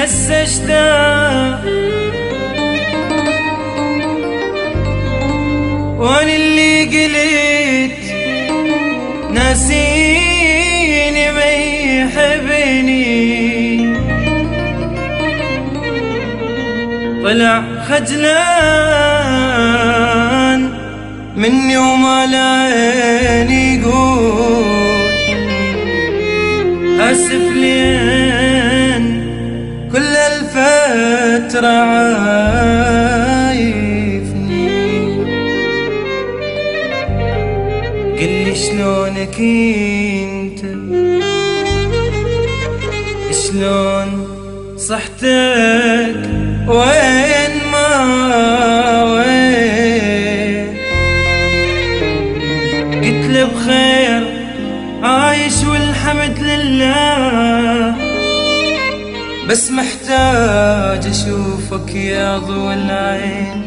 هسه اشتاق وانا اللي قلت ناسيني ما يحبني طلع خجلان مني وما لعيني يقول اسف لين كل الفترة عايفني. قلي شلونك انت شلون صحتك وين ما وين قلت له بخير عايش والحمد لله بس محتاج اشوفك يا ضوء العين.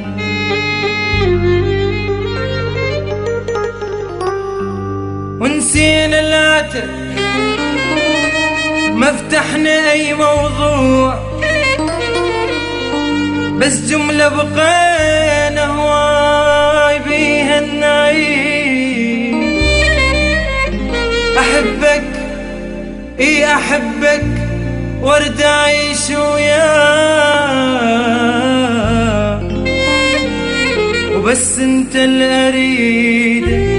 ونسينا العتب ما فتحنا اي موضوع بس جملة بقينا هواي بيها النعيم. احبك اي احبك وارد اعيش وياك وبس انت اللي اريده